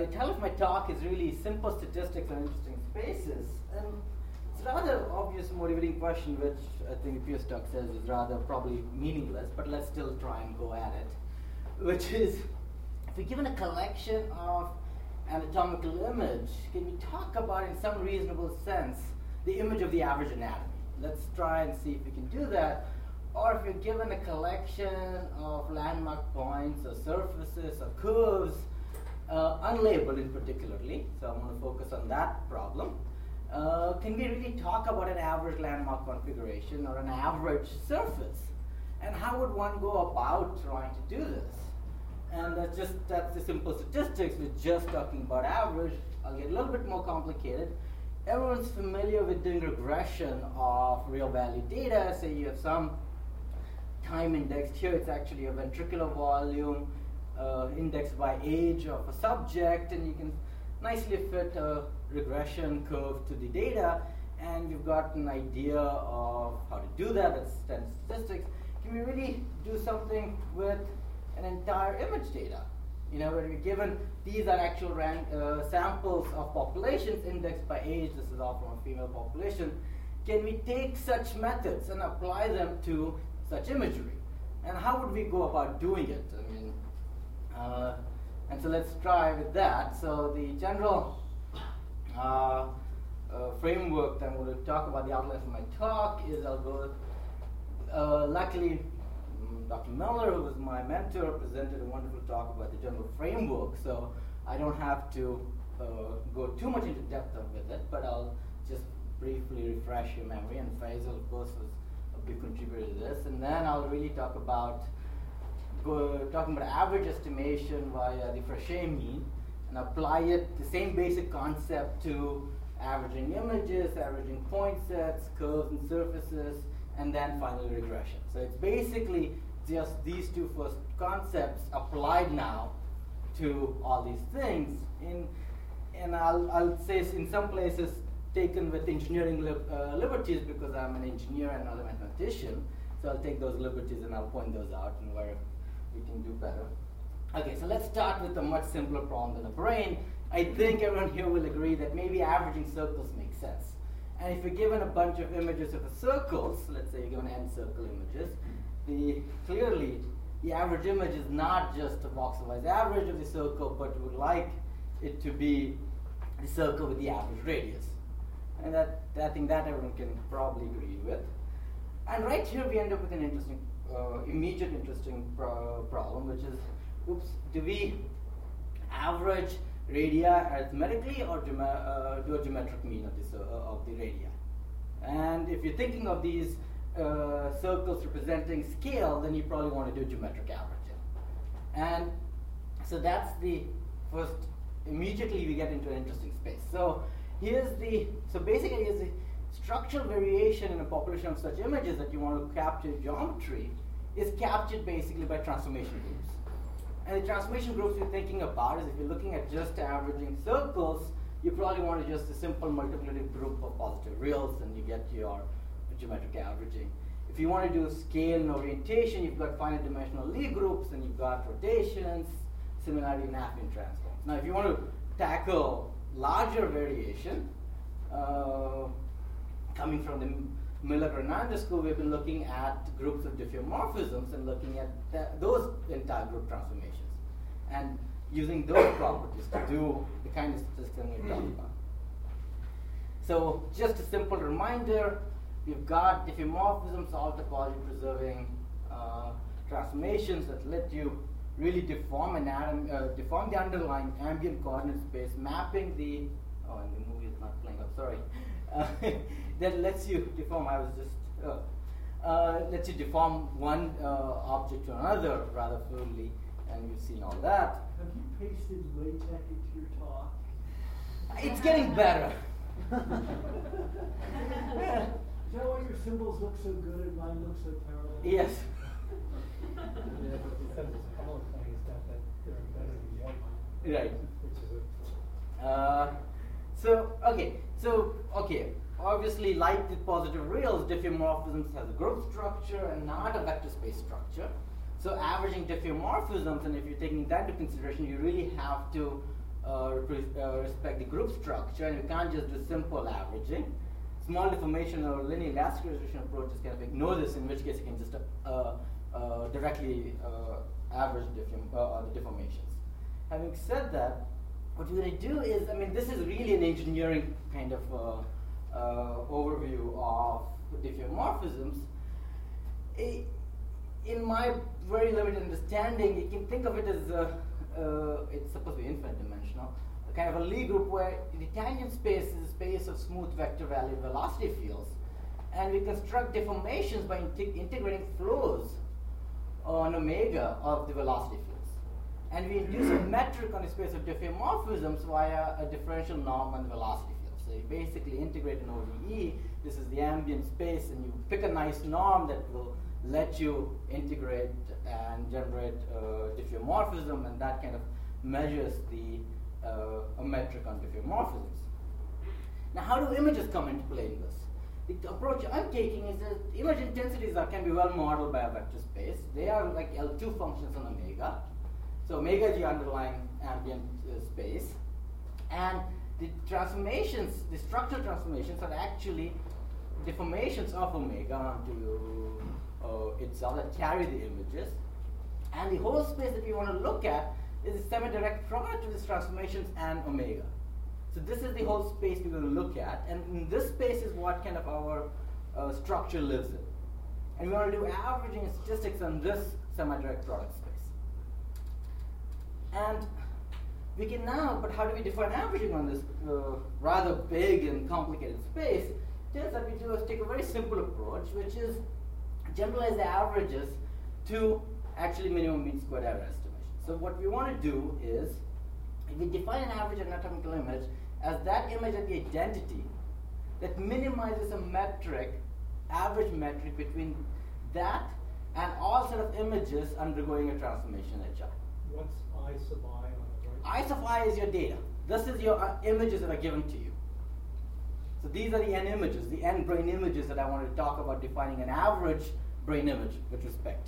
the title of my talk is really Simple Statistics on Interesting Spaces. And it's a rather obvious motivating question, which I think Pierce Tuck says is rather probably meaningless, but let's still try and go at it. Which is, if we're given a collection of anatomical image, can we talk about, in some reasonable sense, the image of the average anatomy? Let's try and see if we can do that. Or if you're given a collection of landmark points or surfaces or curves, unlabeled in particularly, so I'm going to focus on that problem. Can we really talk about an average landmark configuration or an average surface? And how would one go about trying to do this? And that's the simple statistics. We're just talking about average. I'll get a little bit more complicated. Everyone's familiar with doing regression of real value data. Say you have some time indexed here. It's actually a ventricular volume indexed by age of a subject, and you can nicely fit a regression curve to the data, and you've got an idea of how to do that. That's standard statistics. Can we really do something with an entire image data? You know, when we're given, these are actual samples of populations indexed by age. This is all from a female population. Can we take such methods and apply them to such imagery? And how would we go about doing it? I mean, and so let's try with that. So the general framework that I'm going to talk about, the outline for my talk, is I'll go, luckily, Dr. Miller, who was my mentor, presented a wonderful talk about the general framework, so I don't have to go too much into depth with it, but I'll just briefly refresh your memory. And Faisal, of course, was a big contributor to this. And then I'll really talk about talking about average estimation via the Frechet mean, and apply it, the same basic concept, to averaging images, averaging point sets, curves and surfaces, and then finally regression. So it's basically just these two first concepts applied now to all these things. And I'll say in some places taken with engineering liberties, because I'm an engineer and not a mathematician. So I'll take those liberties and I'll point those out and where we can do better. Okay, so let's start with a much simpler problem than a brain. I think everyone here will agree that maybe averaging circles makes sense. And if you're given a bunch of images of circles, let's say you're given n circle images, clearly the average image is not just a voxel-wise average of the circle, but you would like it to be the circle with the average radius. And I think that everyone can probably agree with. And right here we end up with an interesting, immediate interesting problem, which is, do we average radii arithmetically or do a geometric mean of the radii? And if you're thinking of these circles representing scale, then you probably want to do geometric averaging. And so that's the first, immediately we get into an interesting space. So basically here's the structural variation in a population of such images that you want to capture geometry is captured basically by transformation groups. And the transformation groups you're thinking about is, if you're looking at just averaging circles, you probably want to just a simple multiplicative group of positive reals, and you get your geometric averaging. If you want to do scale and orientation, you've got finite dimensional Lie groups, and you've got rotations, similarity, and affine transforms. Now, if you want to tackle larger variation, coming from the Miller-Hernandez school, we've been looking at groups of diffeomorphisms and looking at those entire group transformations, and using those properties to do the kind of statistics I'm going to talk about. So just a simple reminder, we've got diffeomorphisms, all topology preserving transformations that let you really deform the underlying ambient coordinate space, mapping the, and the movie is not playing up, sorry. That lets you deform, lets you deform one object to another rather fluidly, and you've seen all that. Have you pasted LaTeX into your talk? It's getting better. Is that why your symbols look so good and mine look so terrible? Yes. Yeah, but the symbols are all funny stuff that they're better than the other one. Right. Which is Okay. Obviously, like the positive reals, diffeomorphisms has a group structure and not a vector space structure. So averaging diffeomorphisms, and if you're taking that into consideration, you really have to respect the group structure, and you can't just do simple averaging. Small deformation or linear elasticization approaches kind of ignore this, in which case you can just directly average the deformations. Having said that, what we're going to do is, I mean, this is really an engineering kind of overview of diffeomorphisms. In my very limited understanding, you can think of it as it's supposed to be infinite dimensional, a kind of a Lie group where the tangent space is a space of smooth vector valued velocity fields, and we construct deformations by integrating flows on omega of the velocity fields. And we induce a metric on the space of diffeomorphisms via a differential norm on the velocity field. So you basically integrate an ODE. This is the ambient space, and you pick a nice norm that will let you integrate and generate diffeomorphism, and that kind of measures a metric on diffeomorphisms. Now, how do images come into play in this? The approach I'm taking is that image intensities can be well modeled by a vector space. They are like L2 functions on omega. So omega is the underlying ambient space, and the transformations, the structural transformations, are actually deformations of omega onto itself that carry the images. And the whole space that we want to look at is a semi-direct product of these transformations and omega. So this is the whole space we're going to look at, and in this space is what kind of our structure lives in. And we want to do averaging and statistics on this semi-direct product space. And we can now, but how do we define averaging on this rather big and complicated space? Turns that we do is take a very simple approach, which is generalize the averages to actually minimum mean squared error estimation. So what we want to do is, we define an average anatomical image as that image at the identity that minimizes a metric, average metric between that and all sort of images undergoing a transformation HI. What's I sub I on the right? I sub I is your data. This is your images that are given to you. So these are the n images, the n brain images that I wanted to talk about defining an average brain image with respect to.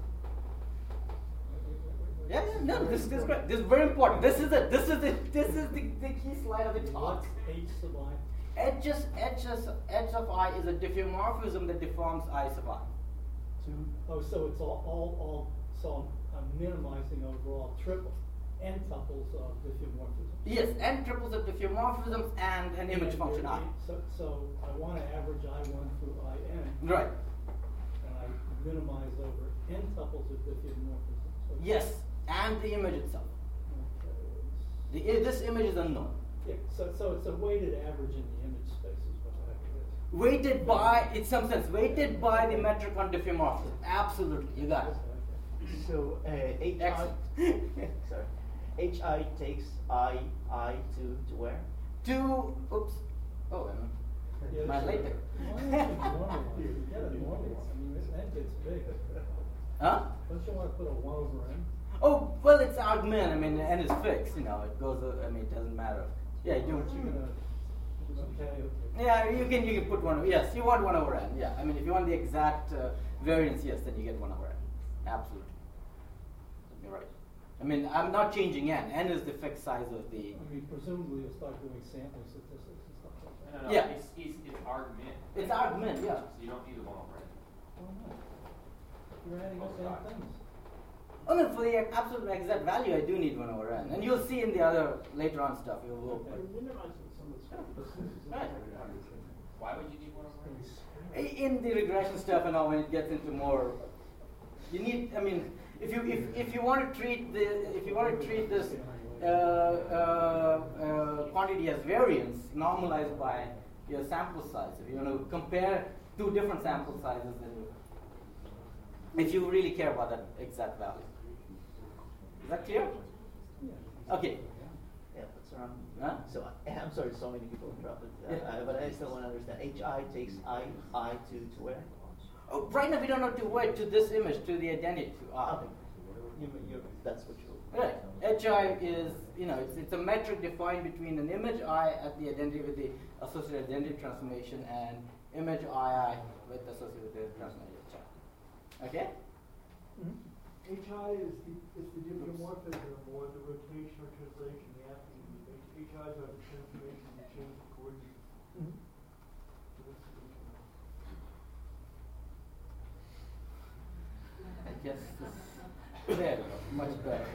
Yeah, no, this is great. This is very important. This is the key slide of the talk. What's H sub I? H of I is a diffeomorphism that deforms I sub I. Oh, so it's all so I'm minimizing overall triple n tuples of diffeomorphism. Yes, n triples of diffeomorphisms and an image function I. So I want to average I1 through In. Right. And I minimize over n tuples of diffeomorphisms. Okay. Yes, and the image itself. Okay. This image is unknown. Yeah, so it's a weighted average in the image space is what the heck it is. Weighted by, in some sense, weighted by the metric on diffeomorphism. Absolutely, you got it. So HI, sorry, HI takes I to where? Oops. Oh, Yeah, my sure. later. Why don't you normalize it? You gotta normalize it. I mean, that gets big. Huh? Don't you want to put a 1 over n? Oh, well, it's augment. I mean, n is fixed. You know, it goes. I mean, it doesn't matter. Yeah, you Aren't you gonna? Okay. Yeah, you can put 1. Yes, you want 1 over n. Yeah, I mean, if you want the exact variance, yes, then you get 1 over n. Absolutely. You're right. I mean, I'm not changing n. N is the fixed size of the. I mean, presumably you'll start doing sampling statistics and stuff like that. No, Yeah. It's argument. It's augment, yeah. So you don't need the 1 over n. Why not? You're adding up n things. Oh no, for the absolute exact value, I do need 1 over n, and you'll see in the other later on stuff. You will. Right. Why would you need 1 over n? In the regression stuff and all, when it gets into more, you need. I mean, if you want to treat this quantity as variance normalized by your sample size, if you want to compare 2 different sample sizes, then if you really care about that exact value. Is that clear? Yeah. Okay. Yeah, that's around. Huh? So I'm sorry, so many people interrupted, Yeah. but I still want to understand. HI takes I to where? Oh, right now we don't know to where, to this image, to the identity. Okay. That's what you. Right. HI is, it's a metric defined between an image I at the identity with the associated identity transformation and image II with associated transformation HI. Okay? HI is the diffeomorphism or the rotation or translation, the guys have a transformation to change the coordinates. Mhm. So what's the difference? I guess this there, much better.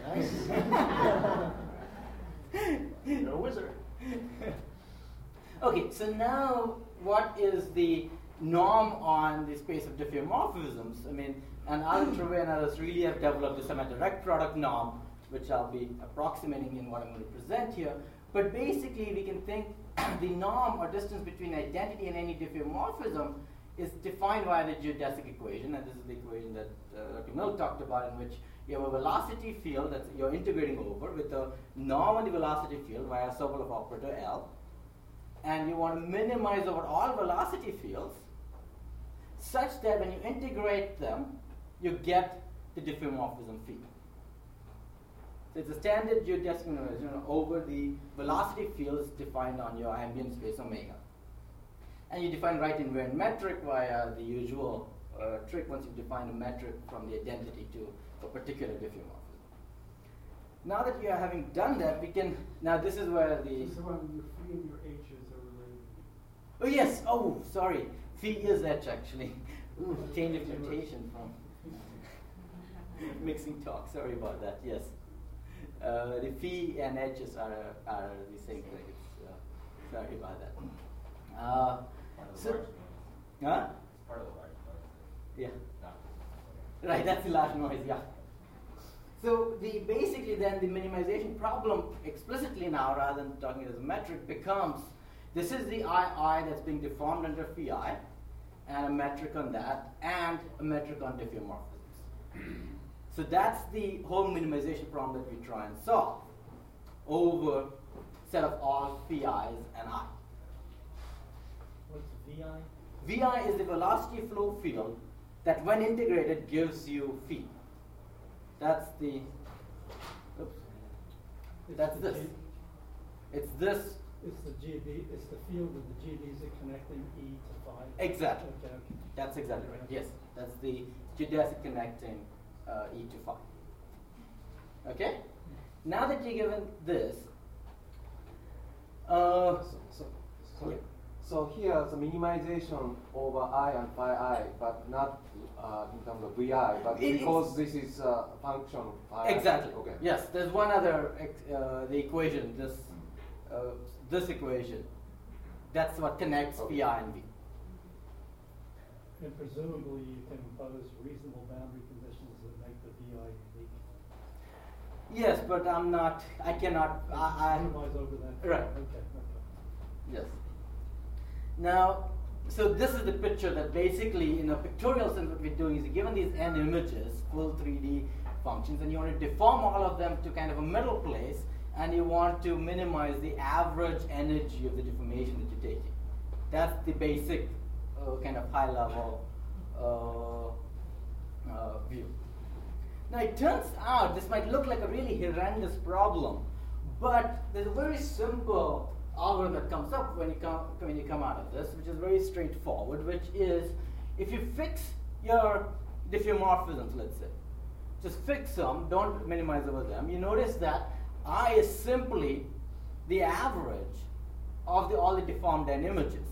You're a wizard. Okay, so now what is the norm on the space of diffeomorphisms? I mean, and Alan Trevay and others really have developed the semi-direct product norm, which I'll be approximating in what I'm going to present here. But basically, we can think the norm or distance between identity and any diffeomorphism is defined via the geodesic equation, and this is the equation that Dr. Mill talked about, in which you have a velocity field that you're integrating over with a norm on the velocity field via a Sobolev operator L, and you want to minimize over all velocity fields such that when you integrate them, you get the diffeomorphism field. So it's a standard geodesic inversion over the velocity fields defined on your ambient space omega. And you define right invariant metric via the usual trick once you define a metric from the identity to a particular diffeomorphism. Now that you are having done that, we can, now this is where the... So your phi and your h's are related. Oh yes, oh sorry, phi is h actually. Ooh, change of notation from mixing talk, sorry about that, yes. The phi and h's are the same thing, sorry about that. Part of the So, large noise. huh? It's part of the large noise. Yeah. Not- Right, that's the large noise, yeah. So basically then the minimization problem explicitly now, rather than talking as a metric, becomes this is the II that's being deformed under phi, and a metric on that, and a metric on diffeomorphisms. So that's the whole minimization problem that we try and solve over set of all phi's and I. What's VI? Vi is the velocity flow field that when integrated gives you phi. That's the, oops, that's this. It's this. It's the GB, it's the field of the GBs that connecting E to phi. Exactly. Okay, okay. That's exactly right. Yes, that's the geodesic connecting E to phi. Okay? Now that you're given this, yeah. So here the minimization over I and phi I, but not in terms of VI, but because this is a function of phi. Exactly. Okay. Yes, there's one other the equation, this equation. That's what connects Okay. phi and v. And presumably you can impose reasonable boundary conditions that make the VI unique. Yes, but I cannot, Minimize over that. Right. Okay, okay. yes. Now, so this is the picture that basically, in a pictorial sense, what we're doing is given these n images, full 3D functions, and you want to deform all of them to kind of a middle place, and you want to minimize the average energy of the deformation that you're taking. That's the basic kind of high-level view. Now, it turns out this might look like a really horrendous problem, but there's a very simple algorithm that comes up when you come out of this, which is very straightforward, which is if you fix your diffeomorphisms, let's say, just fix them, don't minimize over them, you notice that I is simply the average of all the deformed n images.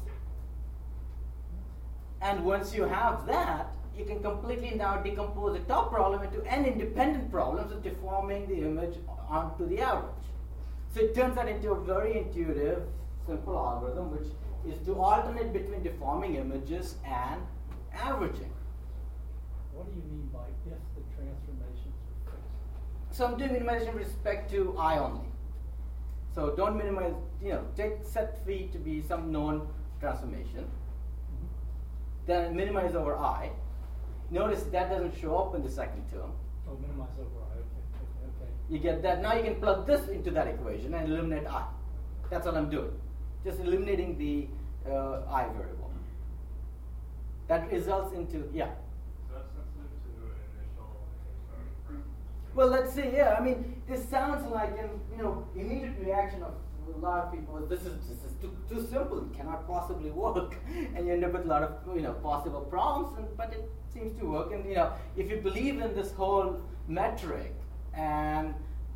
And once you have that, you can completely now decompose the top problem into n independent problems of deforming the image onto the average. So it turns out into a very intuitive, simple algorithm, which is to alternate between deforming images and averaging. What do you mean by if the transformations are fixed? So I'm doing minimization with respect to I only. So don't minimize, take set phi to be some known transformation. Then minimize over I. Notice that doesn't show up in the second term. Oh, minimize over I, okay. You get that. Now you can plug this into that equation and eliminate I. That's all I'm doing. Just eliminating the I variable. That results into, yeah. Is that sensitive to initial parameters? Well, let's see, yeah. I mean, this sounds like an immediate reaction of a lot of people. This is too simple. It cannot possibly work, and you end up with a lot of possible problems. But it seems to work. And if you believe in this whole metric and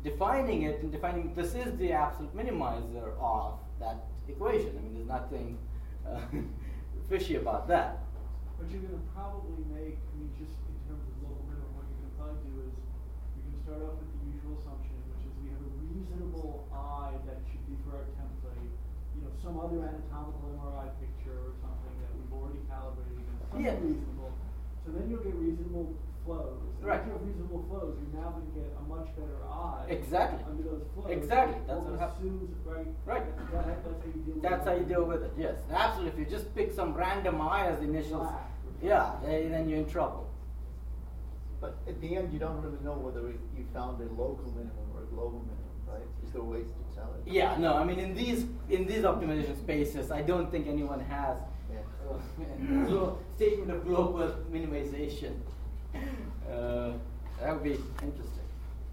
defining it and defining this is the absolute minimizer of that equation. I mean, there's nothing fishy about that. But you're going to probably make, I mean, just in terms of local minimum, what you're going to probably do is you're going to start off with the usual assumption, which is we have a reasonable I that should be for our template. You know, some other anatomical MRI picture or something that we've already calibrated against. Something Yeah. reasonable. So then you'll get reasonable flows. And Right. If you have reasonable flows, you're now going to get a much better I Exactly. under those flows. Exactly. That's what Almost happens. assumes, right? Right. That's how you deal with it. That's how you deal with it. Yes, absolutely. If you just pick some random I as the initials, Black. yeah, then you're in trouble. But at the end, you don't really know whether you found a local minimum or a global minimum, right? Is there ways to tell it? Yeah, no. I mean, in these optimization spaces, I don't think anyone has Yeah. statement of global minimization. That would be interesting.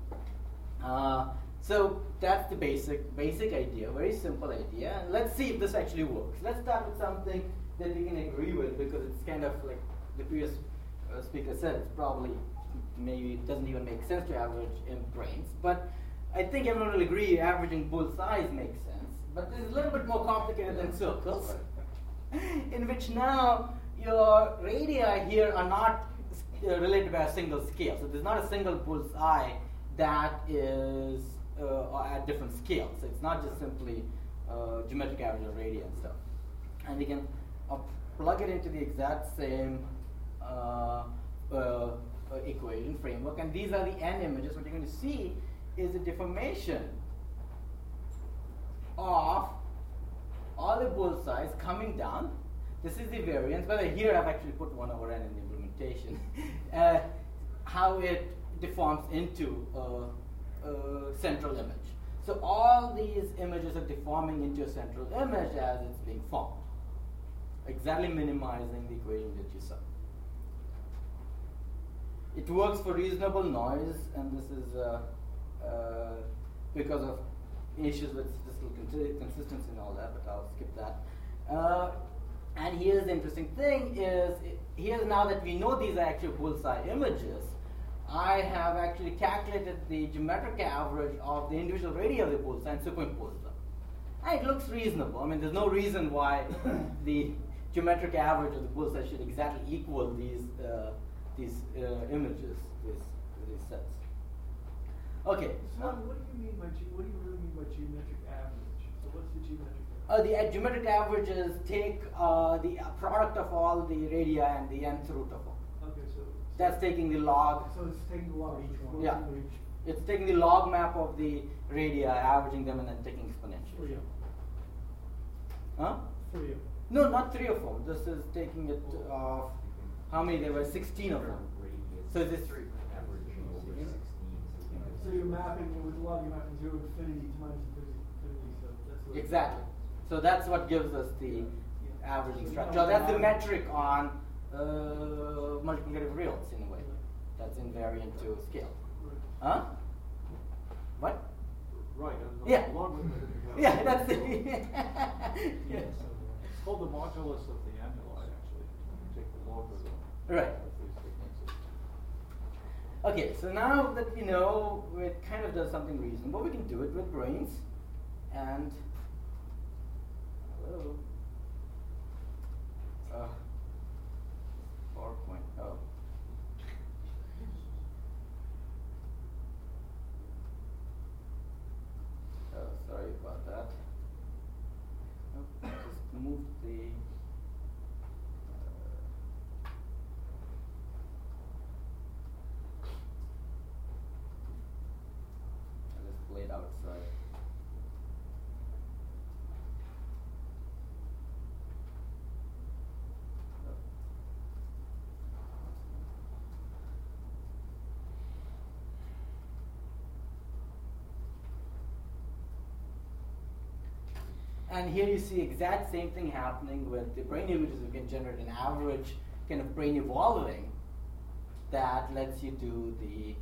So that's the basic idea, very simple idea. And let's see if this actually works. Let's start with something that we can agree with, because it's kind of like the previous speaker said, it's probably maybe it doesn't even make sense to average in brains. But I think everyone will agree averaging bull size makes sense. But it's a little bit more complicated than circles, in which now your radii here are not related by a single scale. So there's not a single bull's eye that is at different scales. So it's not just simply geometric average of radii and stuff. And we can plug it into the exact same equation framework. And these are the n images. What you're going to see is the deformation of all the bull size coming down. This is the variance. But here I've actually put 1 over n in the implementation. How it deforms into a central image. So all these images are deforming into a central image as it's being formed, exactly minimizing the equation that you saw. It works for reasonable noise, and this is because of issues with statistical consistency and all that, but I'll skip that. And here's the interesting thing is, here's now that we know these are actually bullseye images, I have actually calculated the geometric average of the individual radii of the bullseye and superimposed them. And it looks reasonable. I mean, there's no reason why the geometric average of the bullseye should exactly equal these images, these sets. Okay. So what do you really mean by geometric average? So what's the geometric average? The geometric averages take the product of all the radii and the nth root of them. Okay, so That's taking the log. So it's taking the log of each one. Yeah. It's taking the log map of the radii, averaging them, and then taking exponential. 3 of them. Huh? 3 of them. No, not 3 of them. This is taking it of how many? There were 16 of them. So this. So you're mapping with log, you're mapping 0 to infinity to minus infinity. So that's what Exactly. So that's what gives us the averaging structure. That's the metric on multiplicative reals in a way. That's invariant to scale. Huh? What? Right. Yeah. Logarithm. Yeah, that's it. Yes. It's called the modulus of the annuli, actually. You take the logarithm. Right. of these differences. Okay, so now that we know it kind of does something reasonable, we can do it with brains. And hello. PowerPoint. Oh. Oh, sorry about that. Oh, just moved the. I just played outside. And here you see exact same thing happening with the brain images. We can generate an average kind of brain evolving that lets you do the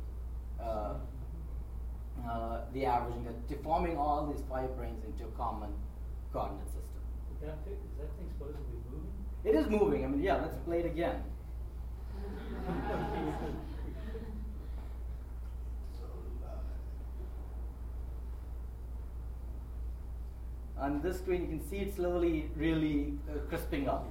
averaging, deforming all these 5 brains into a common coordinate system. Is that thing supposedly moving? It is moving. I mean, yeah, let's play it again. On this screen, you can see it slowly, really crisping up.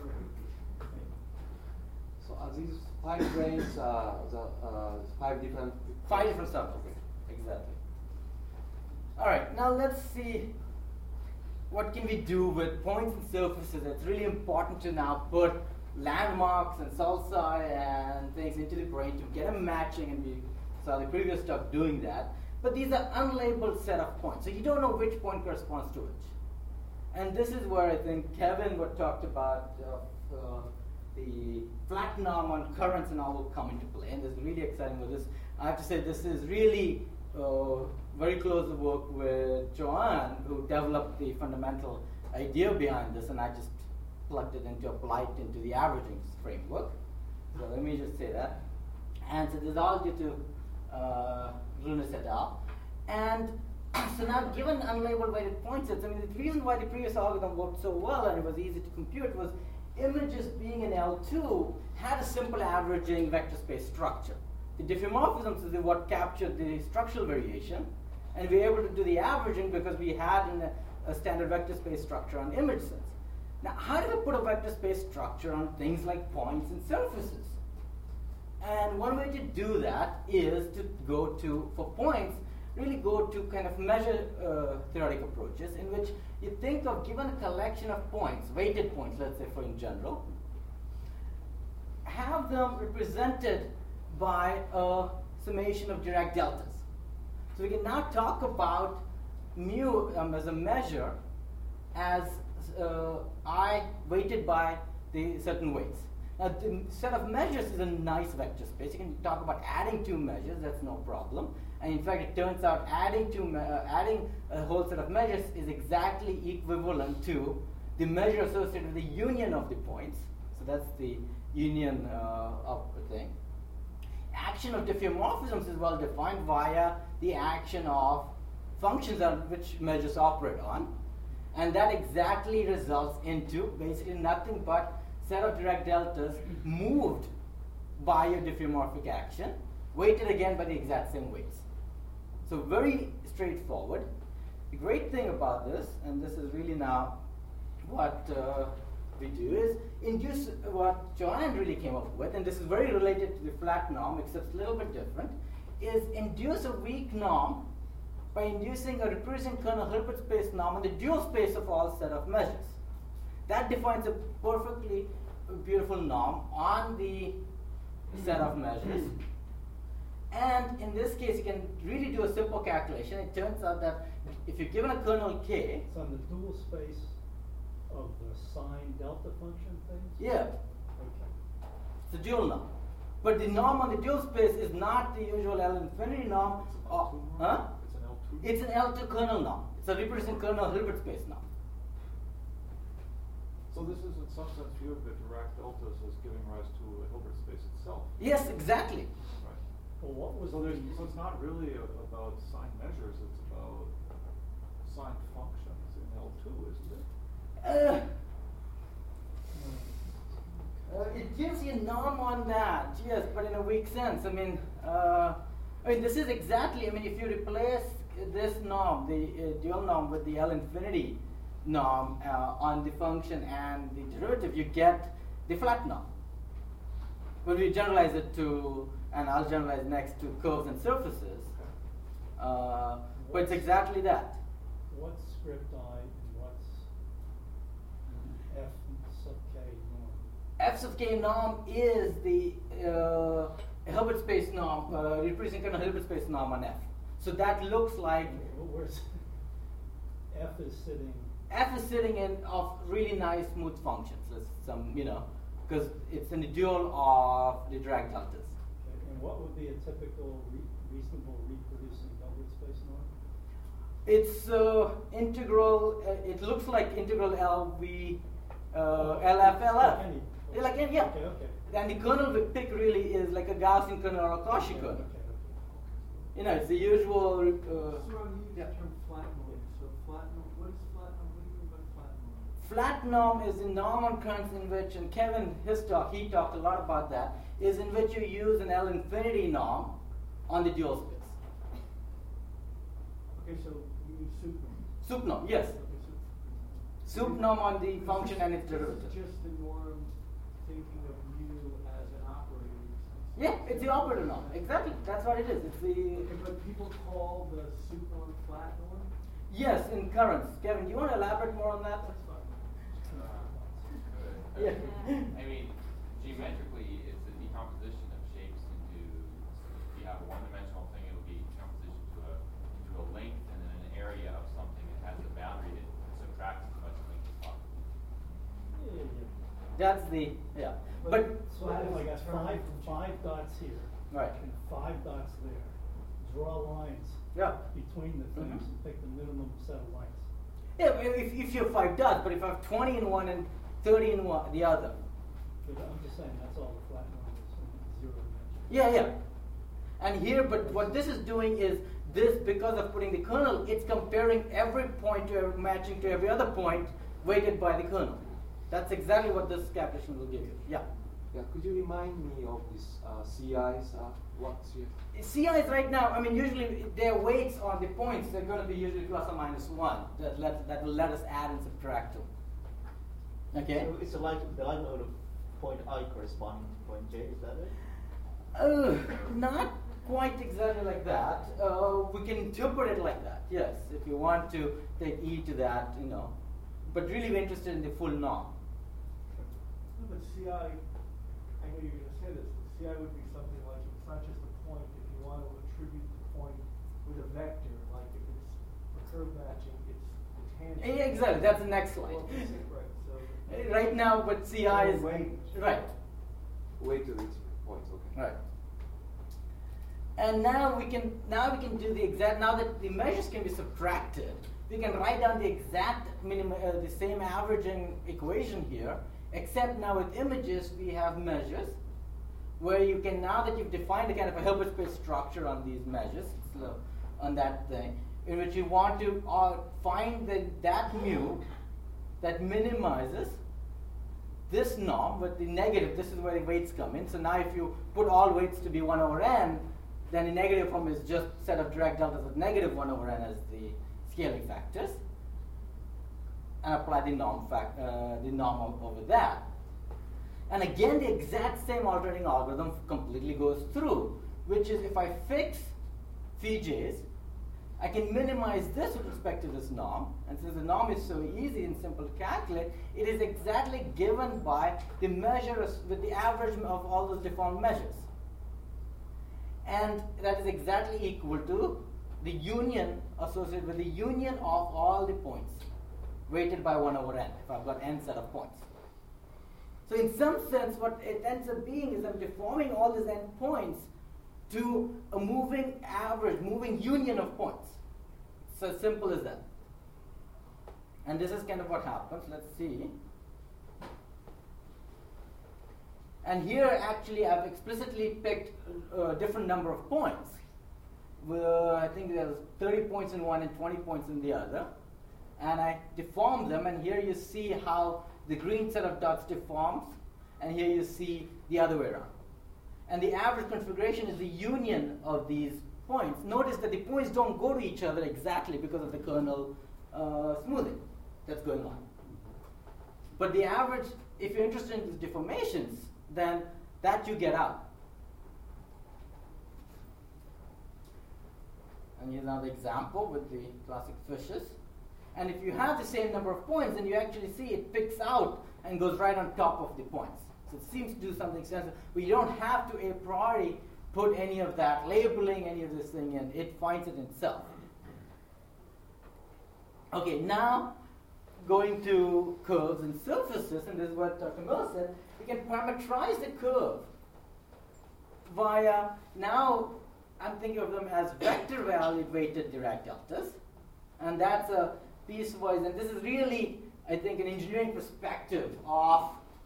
So are these 5 brains, the 5 different? 5 different subjects, exactly. All right, now let's see what can we do with points and surfaces. It's really important to now put landmarks and sulci and things into the brain to get them matching, and we saw the previous talk doing that. But these are unlabeled set of points, so you don't know which point corresponds to which. And this is where I think Kevin talked about the flat norm on currents and all will come into play. And this is really exciting with this. I have to say this is really very close to work with Joanne, who developed the fundamental idea behind this, and I just plugged it into, applied it into the averaging framework. So let me just say that. And so this is all due to Lunis et al. And so now, given unlabeled weighted point sets, I mean, the reason why the previous algorithm worked so well and it was easy to compute was images being in L2 had a simple averaging vector space structure. The diffeomorphisms is what captured the structural variation, and we were able to do the averaging because we had a standard vector space structure on image sets. Now, how do we put a vector space structure on things like points and surfaces? And one way to do that is to go to, for points, really go to kind of measure theoretic approaches in which you think of, given a collection of points, weighted points, let's say for in general, have them represented by a summation of Dirac deltas. So we can now talk about mu as a measure as I weighted by the certain weights. Now, the set of measures is a nice vector space. You can talk about adding 2 measures, that's no problem. And in fact, it turns out adding a whole set of measures is exactly equivalent to the measure associated with the union of the points. So that's the union of the thing. Action of diffeomorphisms is well defined via the action of functions on which measures operate on. And that exactly results into basically nothing but set of Dirac deltas moved by your diffeomorphic action, weighted again by the exact same weights. So very straightforward. The great thing about this, and this is really now what we do, is induce what Joanne really came up with, and this is very related to the flat norm, except a little bit different, is induce a weak norm by inducing a repression kernel Hilbert space norm on the dual space of all set of measures. That defines a perfectly beautiful norm on the set of measures. And in this case, you can really do a simple calculation. It turns out that if you're given a kernel K, It's on the dual space of the sine delta function things? yeah, Okay. it's a dual norm. But the norm on the dual space is not the usual L infinity norm. Huh? It's an L2. It's an L2 kernel norm. It's a repression kernel Hilbert space norm. So this is in some sense viewed the Dirac deltas as giving rise to a Hilbert space itself. Yes, exactly. Right. Well, what was So the, so it's not really about sign measures, it's about sign functions in L2, isn't it? It gives you a norm on that, yes, but in a weak sense. I mean, this is exactly, if you replace this norm, the dual norm, with the L infinity norm on the function and the derivative, you get the flat norm. When we generalize it to, and I'll generalize next to curves and surfaces, but it's exactly that. what's script I and what's F sub K norm? F sub k norm is the Hilbert space norm, representing kind of Hilbert space norm on F. So that looks like Where's F is sitting? F is sitting in of really nice smooth functions. There's some, because it's in the dual of the Dirac deltas. Okay, and what would be a typical reasonable reproducing Hilbert space norm? It's integral. It looks like integral LV, LF, LF. Any. Like any, yeah. Okay, okay. And the kernel we pick really is like a Gaussian kernel or a Cauchy kernel. Okay. It's the usual. So I'm using Yeah. the term flat norm. So flat norm, what is flat norm? What do you mean by flat norm? Flat norm is a norm on currents in which, and Kevin, he talked a lot about that, is in which you use an L infinity norm on the dual space. Okay, so you use soup norm. Soup norm, yes. Okay, so Sup norm on the function and its This is derivative. just the norm thinking of mu as an operator. Yeah, it's the operator norm. Exactly. That's what it is. It's the Okay, but people call the sup norm flat norm? yes in currents. Kevin, do you want to elaborate more on that? That's fine. Yeah. I mean, geometrically, it's a decomposition of shapes into, if you have a one-dimensional thing, it'll be decomposition to a length and then an area of something that has a boundary that subtracts as much length as possible. That's the yeah. But So if I got five dots here. Right. And 5 dots there, draw lines yeah. between the things Mhm. and pick the minimum set of lines. Yeah, if you have 5 dots, but if I have 20 in one and 30 in one, the other. But I'm just saying that's all the flat norm is, zero dimension. Yeah, yeah. And here, but what this is doing is this, because of putting the kernel, it's comparing every point to matching to every other point weighted by the kernel. That's exactly what this calculation will give you. Yeah. Yeah, could you remind me of this CIs? What's here? CIs right now, I mean, usually their weights on the points, they're going to be usually plus or minus 1. That will let us add and subtract them. Okay? So it's like the likelihood of point I corresponding to point J, is that it? Not quite exactly like that. We can interpret it like that, yes, if you want to take E to that, you know. But really we're interested in the full norm. No, but CI, I know you're going to say this, but CI would be something like, it's not just a point, if you want to attribute the point with a vector, like if it's a curve matching, it's the tangent. Yeah, exactly, that's the next slide. Well, right, so. Right now, what CI is... Weight. Right. Way to reach points, okay. Right. And now we can do the exact, now that the measures can be subtracted, we can write down the exact the same averaging equation here, except now with images we have measures, where you can, now that you've defined a kind of a Hilbert space structure on these measures, so on that thing, in which you want to find that mu that minimizes this norm with the negative. This is where the weights come in. So now if you put all weights to be 1 over n, then the negative form is just set of Dirac deltas with negative 1 over n as the scaling factors, and apply the norm over that. And again, the exact same alternating algorithm completely goes through, which is if I fix phi j's, I can minimize this with respect to this norm, and since the norm is so easy and simple to calculate, it is exactly given by the measure with the average of all those deformed measures. And that is exactly equal to the union associated with the union of all the points, weighted by 1 over n, if I've got n set of points. So in some sense, what it ends up being is I'm deforming all these n points to a moving average, moving union of points. It's as simple as that. And this is kind of what happens. Let's see. And here, actually, I've explicitly picked a different number of points. I think there's 30 points in one and 20 points in the other. And I deform them, and here you see how the green set of dots deforms, and here you see the other way around. And the average configuration is the union of these points. Notice that the points don't go to each other exactly because of the kernel smoothing that's going on. But the average, if you're interested in these deformations, then that you get out. And here's another example with the classic fishes. And if you have the same number of points, then you actually see it picks out and goes right on top of the points. So it seems to do something sensible. We don't have to a priori put any of that labeling, any of this thing in. It finds it itself. Okay, now going to curves and surfaces, and this is what Dr. Miller said, we can parameterize the curve via, now I'm thinking of them as vector valued weighted Dirac deltas, and that's a piecewise, and this is really, I think, an engineering perspective of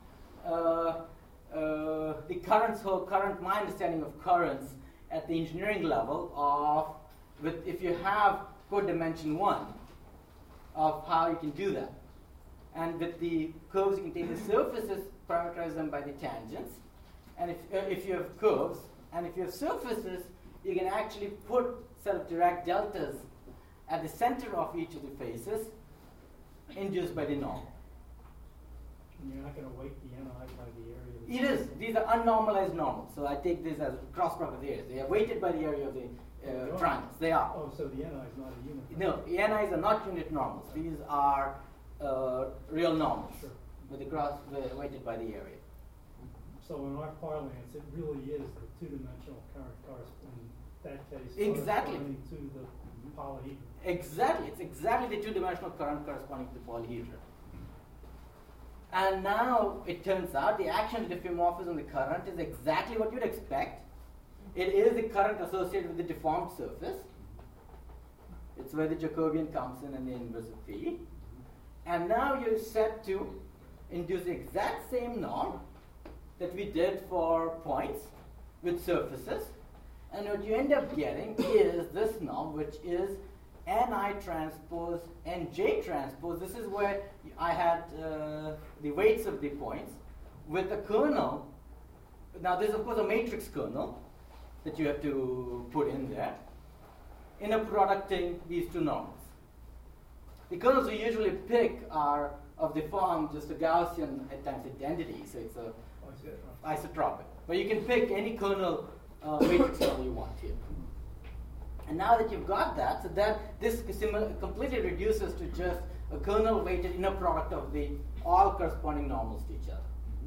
the currents, my understanding of currents at the engineering level of, if you have code dimension 1, of how you can do that. And with the curves, you can take the surfaces, parameterize them by the tangents. And if you have curves, and if you have surfaces, you can actually put set of Dirac deltas at the center of each of the faces, induced by the norm. And you're not going to weight the NI by the area. of the It is. These are unnormalized normals. So I take this as cross product of the areas. They are weighted by the area of the triangles. They are. Oh, so the NI is not a unit. No, NIs are not unit normals. These are real normals. Sure. With the cross weighted by the area. So in our parlance, it really is the two-dimensional current corresponding, in that case, Exactly. corresponding to the polyhedron. Exactly. It's exactly the two-dimensional current corresponding to the polyhedron. And now it turns out the action of the diffeomorphism of the current is exactly what you'd expect. It is the current associated with the deformed surface. It's where the Jacobian comes in and the inverse of phi. And now you're set to induce the exact same norm that we did for points with surfaces. And what you end up getting is this norm, which is Ni transpose Nj transpose. This is where I had the weights of the points with a kernel. Now there's of course a matrix kernel that you have to put in there, inner producting these two norms. The kernels we usually pick are of the form just a Gaussian at times identity, so it's a isotropic. But you can pick any kernel matrix kernel you want here. And now that you've got that, so that this completely reduces to just a kernel weighted inner product of the all corresponding normals to each other.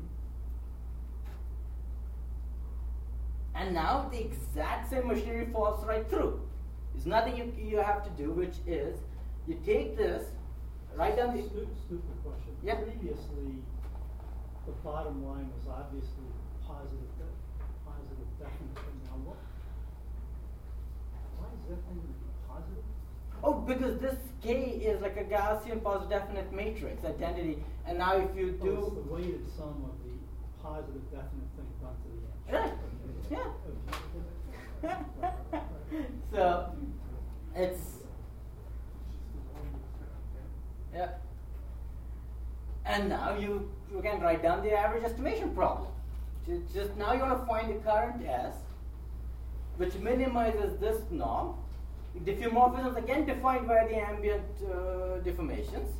And now the exact same machinery falls right through. There's nothing you have to do, which is you take this, write down the Stupid question. Yeah. Previously, the bottom line was obviously positive definite thing. Now what? Why is that thing positive? Oh, because this K is like a Gaussian positive definite matrix identity, and now if you Oh, do it's the weighted sum of the positive definite thing done to the right, Okay. yeah. So it's yeah. And now you can write down the average estimation problem. Just now you want to find the current S, which minimizes this norm. The diffeomorphism is again defined by the ambient deformations.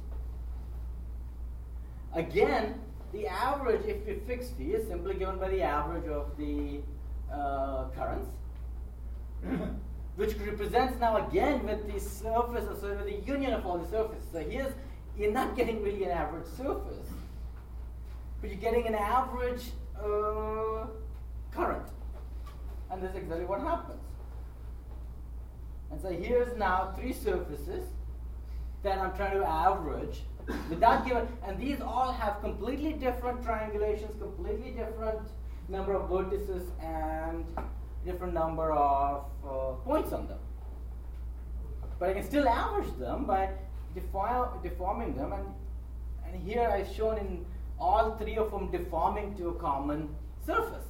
Again, the average, if we fix phi, is simply given by the average of the currents, which represents now again with the surface, so with the union of all the surfaces. So here's, you're not getting really an average surface, but you're getting an average current. And this is exactly what happens. And so here's now three surfaces that I'm trying to average without given, and these all have completely different triangulations, completely different number of vertices, and different number of points on them. But I can still average them by deforming them, and here I've shown in all three of them deforming to a common surface.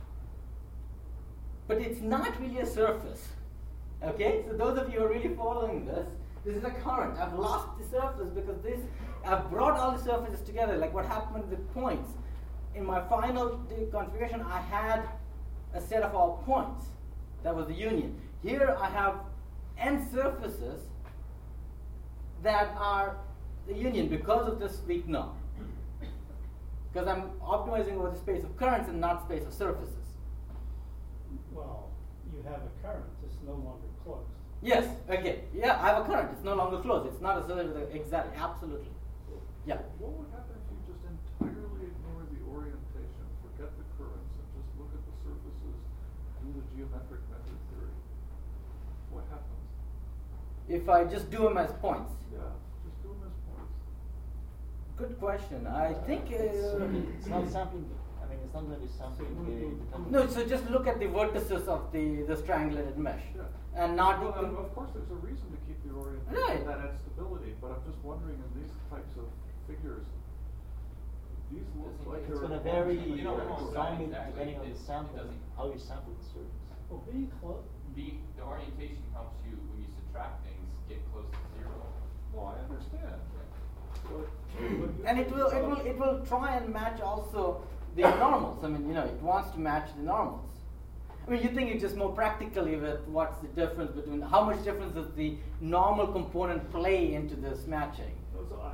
But it's not really a surface. Okay, so those of you who are really following this is a current. I've lost the surface because I've brought all the surfaces together, like what happened with points. In my final configuration, I had a set of all points. That was the union. Here I have n surfaces that are the union because of this weak norm. Because I'm optimizing over the space of currents and not space of surfaces. Well, you have a current, it's no longer closed. Yes, okay. Yeah, I have a current. It's no longer closed. It's not associated with exactly, absolutely. Yeah. What would happen if you just entirely ignore the orientation, forget the currents, and just look at the surfaces, do the geometric method theory? What happens? If I just do them as points. Yeah, just do them as points. Good question. I think. It's not sampling. I mean, it's not going to be sampling the. No, so just look at the vertices of this triangulated mesh. Yeah. And not. Well, and of course, there's a reason to keep the orientation. Right. That adds stability. But I'm just wondering, in these types of figures, these look like It's they're going to vary You know, strongly exactly. depending on the It sample, doesn't- how you sample the surface. Well, being close. The orientation helps you, when you subtract things, get close to zero. No, I understand. And it will try and match also the normals. I mean, it wants to match the normals. I mean, you think it's just more practically with what's the difference between, how much difference does the normal component play into this matching? No, so I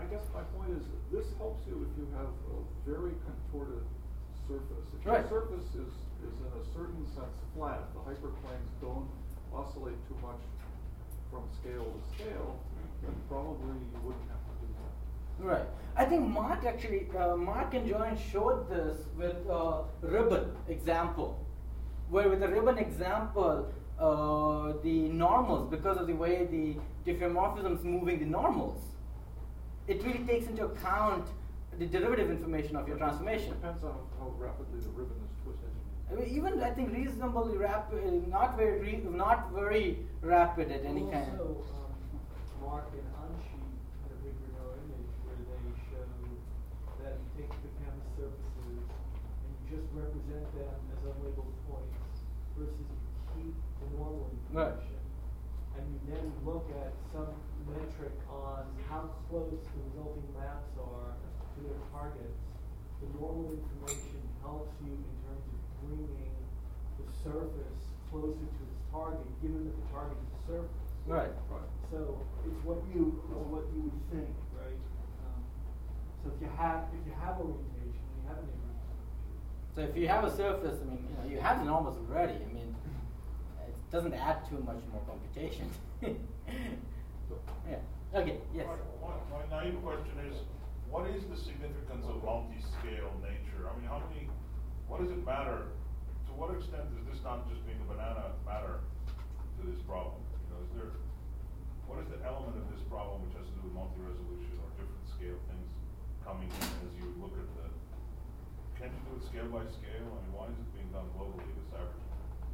I guess my point is, this helps you if you have a very contorted surface. If Right. your surface is in a certain sense flat, the hyperplanes don't oscillate too much from scale to scale, then probably you wouldn't have to do that. Right. I think Mark actually, Mark and Joanne showed this with ribbon example, where with the ribbon example, the normals, because of the way the diffeomorphism is moving the normals, it really takes into account the derivative information of your transformation. Depends on how rapidly the ribbon is twisted. I mean, even I think reasonably rapid, not very rapid at any kind. Also, Mark and Anshi had a big Renault image where they show that you take the canvas surfaces and you just represent them as unlabeled points versus you keep the normal information. And you then look at some metric on how close the resulting maps are to their targets. The normal information helps you in terms of bringing the surface closer to its target, given that the target is the surface. Right. So it's what you would think, right? So if you have orientation, you have an orientation. So if you have a surface, I mean, you have the normals already. I mean, it doesn't add too much more computation. Yeah. Okay. Yes. My naive question is, what is the significance of multi-scale nature? I mean, what does it matter? To what extent does this not just being a banana matter to this problem? What is the element of this problem which has to do with multi-resolution or different scale things coming in as you look at can't you do it scale by scale? I mean, why is it being done globally, this averaging?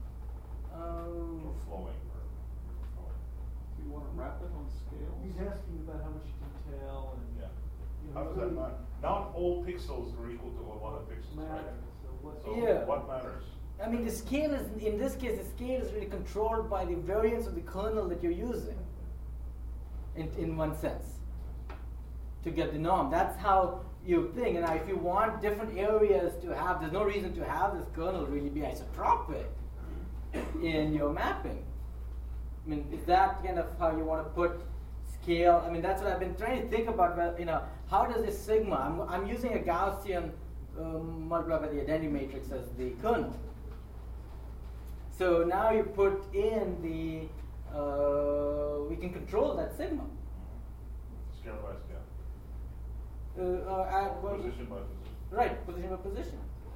Or flowing, Do you want to wrap it on scales? He's asking about how much detail and yeah. you know, How does that matter? Not all pixels are equal to a lot of pixels, right? matter. So Yeah. What matters? I mean, the scale is, in this case, the scale is really controlled by the variance of the kernel that you're using, in one sense, to get the norm. That's how you think. And if you want different areas to have, there's no reason to have this kernel really be isotropic in your mapping. I mean, is that kind of how you want to put scale? I mean, that's what I've been trying to think about. How does this sigma? I'm using a Gaussian multiplied by the identity matrix as the kernel. So now you put in the, we can control that sigma. Scale by scale. Position by position. Right, position by position.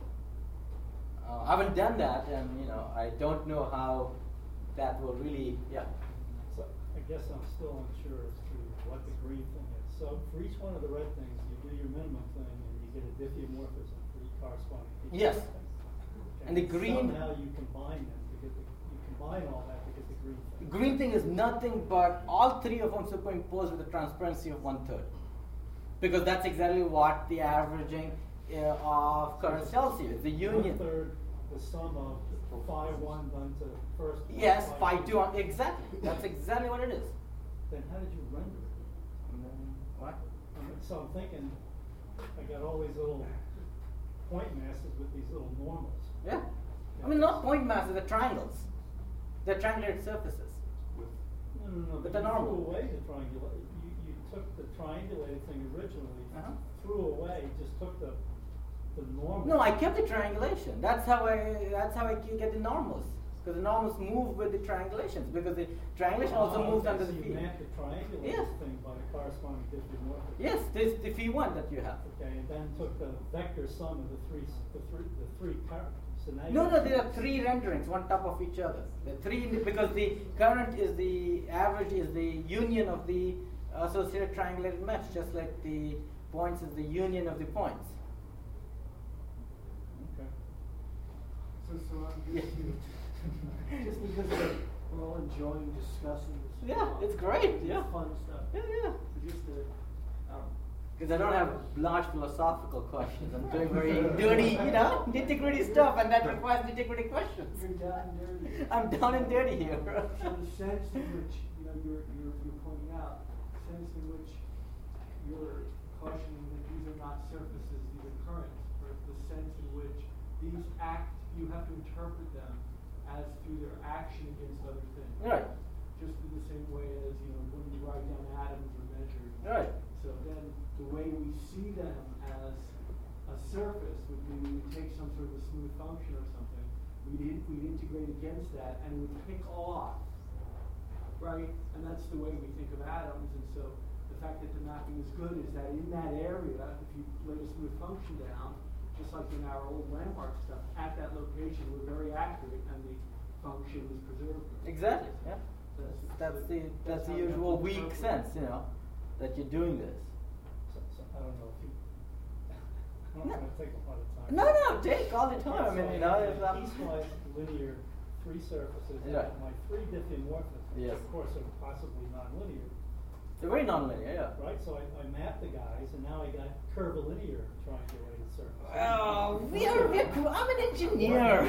I haven't done that, and I don't know how that will really, yeah. So I guess I'm still unsure as to what the green thing is. So for each one of the red things, you do your minimum thing, and you get a diffeomorphism for each corresponding feature. Yes. Okay. And the green. Somehow you combine them to get you combine all that to get the green thing. Green thing is nothing but all three of them superimposed with a transparency of 1/3, because that's exactly what the averaging of current tells you. It's the union. 1/3, the sum of phi 1 done to first. Yes, phi 2 on exactly. That's exactly what it is. Then how did you render it? What? So I'm thinking, I got all these little point masses with these little normals. Yeah. I mean, not point masses, they're triangles. They're triangulated surfaces. No. But But the you normal. threw away the triangulate. You took the triangulated thing originally, threw away, just took the normal. No, I kept the triangulation. That's how I get the normals. Because the normals move with the triangulations. Because the triangulation also moves okay, under so the you phi. map the triangulated Yes. thing by the corresponding diffeomorphism. Yes, this is the phi 1 that you have. Okay, and then took the vector sum of the three currents. So now No, there are three renderings, one top of each other. The three, because the current is the average, is the union of the associated triangulated mesh, just like the points is the union of the points. Okay. So I'm just because we're all enjoying discussing this. Yeah, it's great. It's Yeah. fun stuff. Yeah. So just Because I don't have large philosophical questions. I'm doing very dirty, nitty-gritty stuff, and that requires nitty-gritty questions. you're down and dirty. I'm down and dirty here. So the sense in which you're pointing out, the sense in which you're cautioning that these are not surfaces, these are currents, or the sense in which these you have to interpret them as through their action against other things. Right. just in the same way as, when you write down atoms are measured. Right. So then the way we see them as a surface would be we would take some sort of a smooth function or something, we'd integrate against that, and it would pick off, right? And that's the way we think of atoms, and so the fact that the mapping is good is that in that area, if you laid a smooth function down, just like in our old landmark stuff, at that location we're very accurate and the function is preserved. Exactly. Yeah. That's the how we have usual to weak interpret sense, that you're doing this. So I don't know if you, I'm not gonna take a lot of time. No, take all the time. I mean, if I'm- Piecewise linear three surfaces Yeah. have my three diffeomorphisms, which Yes. of course are possibly nonlinear, They're very nonlinear, yeah. right? So I mapped the guys, and now I got curvilinear triangulated surfaces. Oh, I'm an engineer.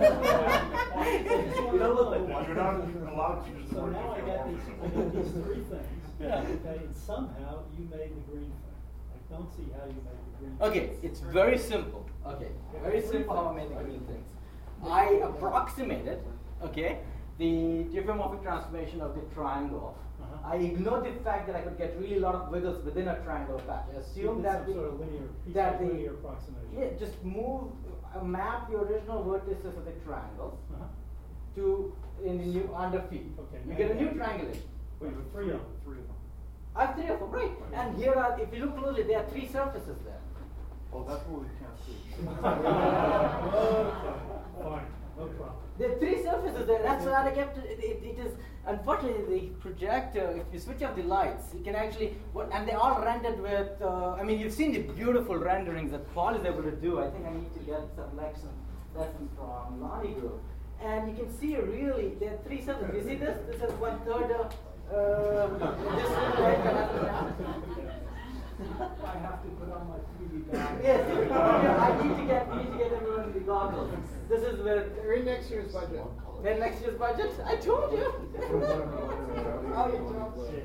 You don't look like You're not allowed to use the So word now I got these three things. Yeah. Okay, and somehow you made the green thing. I don't see how you made the green. Okay, thing. it's very simple. Okay, very simple how I made the green things. I approximated, okay, the diffeomorphic transformation of the triangle. Uh-huh. I ignored the fact that I could get really a lot of wiggles within a triangle patch. I You assumed did that some sort of linear, that piecewise linear approximation. yeah, just map the original vertices of the triangles Uh-huh. to in the new under feet. Okay, You now get a you new have- triangulation. Wait, three of them. I have three of them, right? And here are, if you look closely, there are three surfaces there. Oh, that's what we can't see. Okay, fine, no problem. There are three surfaces there. That's why I kept it is unfortunately the projector. If you switch off the lights, you can actually and they're all rendered with. I mean, you've seen the beautiful renderings that Paul is able to do. I think I need to get some lessons from Lonnie Group. And you can see really there are three surfaces. You see this? This is 1/3. This is right. I have to put on my 3D bag. Yes, I need to get everyone the goggles. This is where They're in next year's budget. then next year's budget. I told you. Oh, you told me.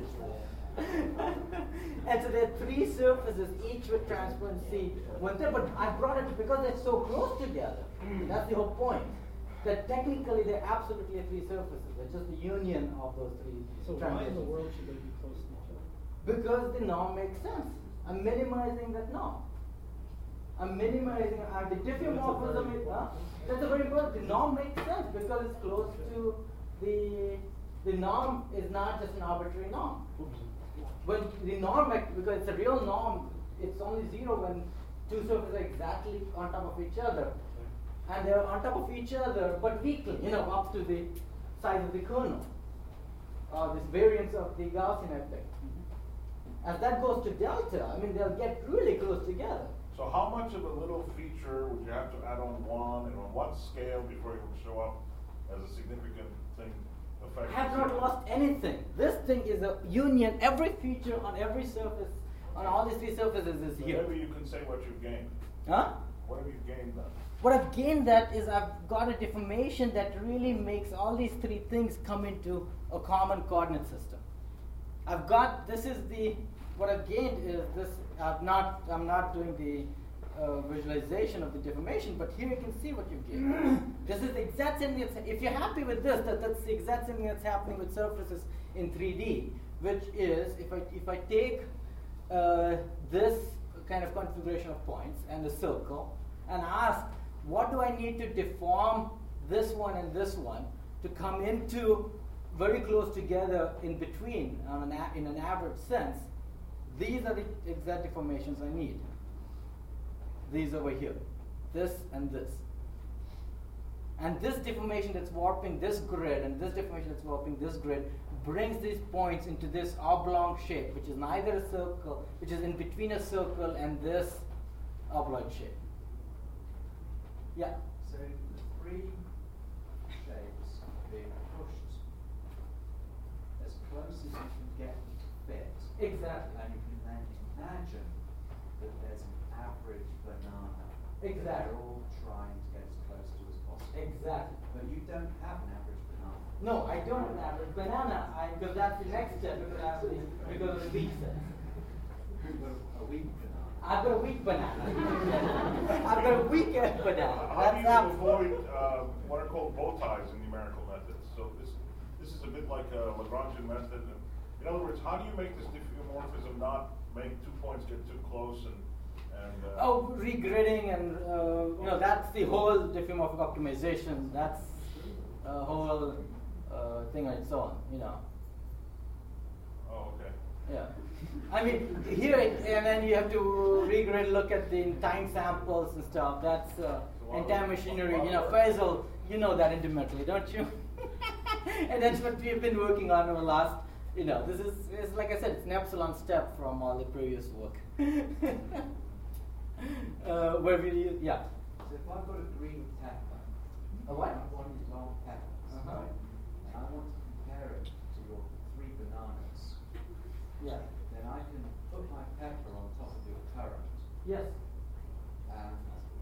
And so there are three surfaces, each with transparency. But I brought it because they're so close together. That's the whole point. That technically they're absolutely three surfaces. They're just the union of those three. So why in the transitions. world should they be close to each other? Because the norm makes sense. I'm minimizing that norm. I'm minimizing the diffeomorphism. That's a very important. The norm makes sense because it's close to the norm is not just an arbitrary norm. When the norm, because it's a real norm, it's only zero when two surfaces are exactly on top of each other, and they're on top of each other, but weakly, up to the size of the kernel, this variance of the Gaussian effect. As that goes to delta, I mean, they'll get really close together. So how much of a little feature would you have to add on one, and on what scale before it would show up as a significant thing? I have not lost anything. This thing is a union. Every feature on every surface, on all these three surfaces is So here. maybe you can say what you've gained. Huh? What have you gained then? What I've gained that is I've got a deformation that really makes all these three things come into a common coordinate system. I've got, what I've gained is this, I'm not doing the visualization of the deformation, but here you can see what you've gained. This is the exact same thing, if you're happy with this, that's the exact same thing that's happening with surfaces in 3D, which is, if I take this kind of configuration of points and a circle, and ask, what do I need to deform this one and this one to come into very close together in between in an average sense? These are the exact deformations I need. These over here, this and this. And this deformation that's warping this grid and this deformation that's warping this grid brings these points into this oblong shape, which is neither a circle, which is in between a circle and this oblong shape. Yeah. So the three shapes being pushed as close as you can get them to fit. Exactly. And you can then imagine that there's an average banana. Exactly. That they're all trying to get as close to as possible. Exactly. But you don't have an average banana. No, I don't have an average banana. Because that's the next step because of the weak set. You've got a weak banana. I've got a weak banana. I've got a weak banana. How do you avoid what are called bow ties in numerical methods? So this is a a bit like a Lagrangian method. In other words, how do you make this diffeomorphism not make 2 points get too close and oh, regridding and that's the whole diffeomorphic optimization. That's a whole thing on its own. Oh, okay. Yeah. I mean, here and then you have to regrid, look at the time samples and stuff. That's entire machinery. Faisal, you know that intimately, don't you? And that's what we've been working on over the last. This is like I said, it's an epsilon step from all the previous work. Where we, yeah. So if I've got a green pepper, A what? one of these long peppers, Uh-huh. right, and I want to compare it to your 3 bananas, Yeah. then I can put my pepper on top of your current Yes. and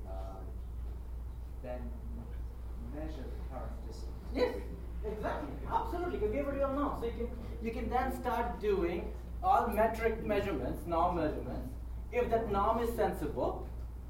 then measure the current distance. Yes. Exactly. Absolutely. Because we have a real norm, so you can then start doing all metric measurements, norm measurements. If that norm is sensible,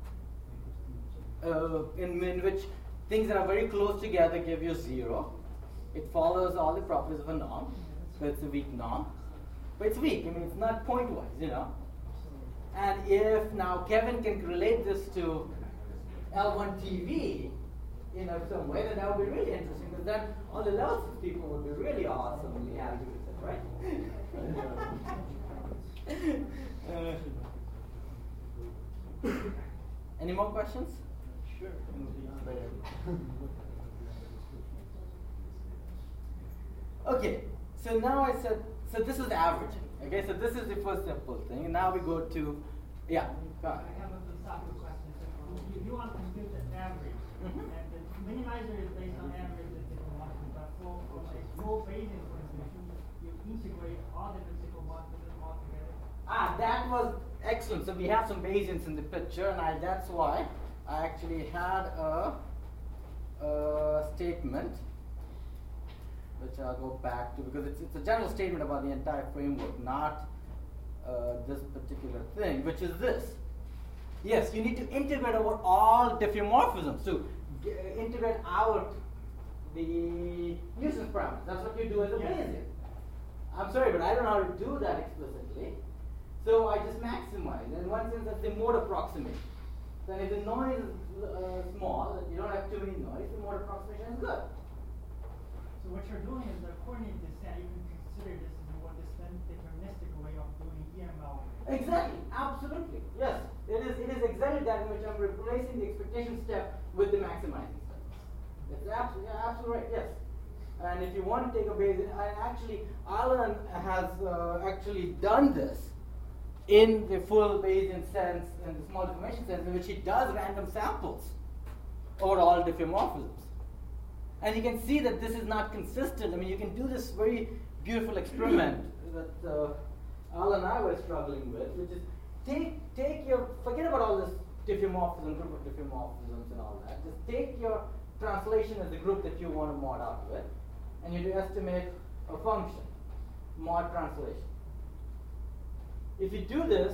in which things that are very close together give you 0, it follows all the properties of a norm. So it's a weak norm, but it's weak. I mean, it's not point-wise, And if now Kevin can relate this to L1 TV in some way, then that would be really interesting. Because then all the level 6 people would be really awesomely happy with it, right? Any more questions? Sure. Okay, so now I said, so this is averaging. Okay, so this is the first simple thing. And now we go to, yeah, go on. I have a philosophical question. So if you want to compute the average, Mhm. and the minimizer is based on average and different but for a small Bayesian, for instance, you integrate all the physical morphisms all together. That was excellent. So we have some Bayesians in the picture, and that's why I actually had a statement, which I'll go back to, because it's a general statement about the entire framework, not this particular thing, which is this. Yes, you need to integrate over all diffeomorphisms. So integrate out the nuisance parameters. That's what you do as a Bayesian. I'm sorry, but I don't know how to do that explicitly. So I just maximize. In one sense, that's the mode approximation. So if the noise is small, you don't have too many noise, the mode approximation is good. So what you're doing is the coordinate descent. You can consider this as a more deterministic way of doing EML. Exactly, absolutely. Yes, it is exactly that in which I'm replacing the expectation step with the maximizing step. It's absolutely right, yes. And if you want to take a Bayesian, Alan has actually done this in the full Bayesian sense, in the small deformation sense, in which he does random samples over all diffeomorphisms. And you can see that this is not consistent. I mean, you can do this very beautiful experiment that Alan and I were struggling with, which is forget about all this diffeomorphism, group of diffeomorphisms and all that. Just take your translation as the group that you want to mod out with, and you estimate a function, mod translation. If you do this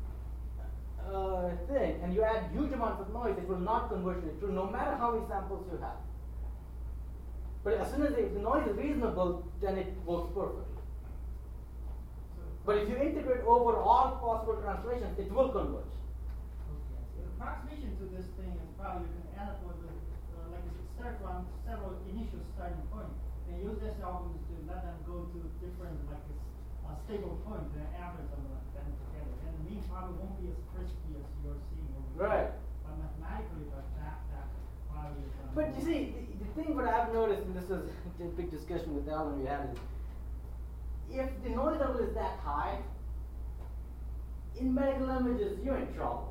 thing, and you add huge amounts of noise, it will not converge to true, no matter how many samples you have. But as soon as the noise is reasonable, then it works perfectly. But if you integrate over all possible translations, it will converge. The approximation to this thing is probably you can end up with start from several initial starting points, and use this algorithms to let them go to different stable points and average them together. And the mean probably won't be as crispy as you're seeing over here. Right. But mathematically, that probably is. But you see, the thing what I've noticed, and this was a big discussion with Alan we had, is if the noise level is that high, in medical images, you're in trouble.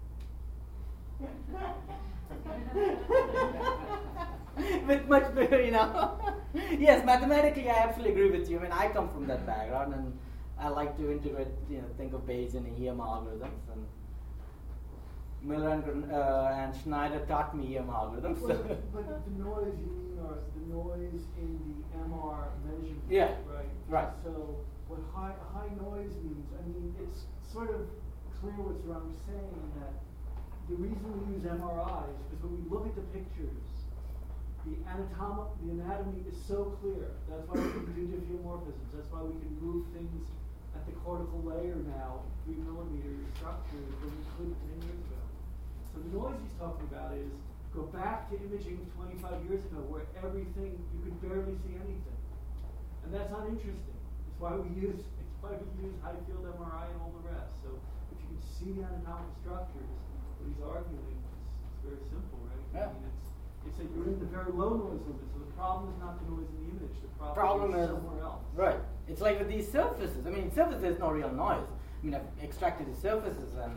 With much bigger, Yes, mathematically, I absolutely agree with you. I mean, I come from that background, and I like to integrate, think of Bayesian and EM algorithms. And Miller and Schneider taught me EM algorithms. But the noise you mean are the noise in the MR measurement, Yeah, right? So what high noise means, I mean, it's sort of clear what's wrong saying that the reason we use MRIs is when we look at the pictures the anatomy is so clear. That's why we can do diffeomorphisms. That's why we can move things at the cortical layer now, 3 millimeter structures, when we couldn't 10 years ago. So the noise he's talking about is, go back to imaging 25 years ago where everything, you could barely see anything. And that's not interesting. It's why we use high field MRI and all the rest. So if you can see the anatomical structures, what he's arguing is very simple, right? Yeah. I mean, it's that you're in the very low noise limit. So the problem is not the noise in the image. The Problem is somewhere else. right. It's like with these surfaces. I mean, surfaces there's no real noise. I mean, I've extracted the surfaces, and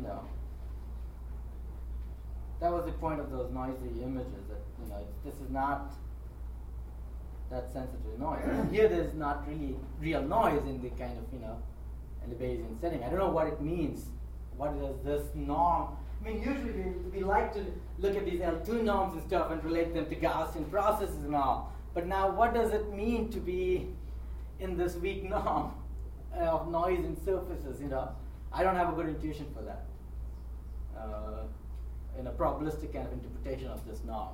that was the point of those noisy images. That this is not that sensitive noise. And here there's not really real noise in the kind of in the Bayesian setting. I don't know what it means. What does this norm? I mean, usually we like to look at these L2 norms and stuff and relate them to Gaussian processes and all. But now, what does it mean to be in this weak norm of noise in surfaces? I don't have a good intuition for that. In a probabilistic kind of interpretation of this norm.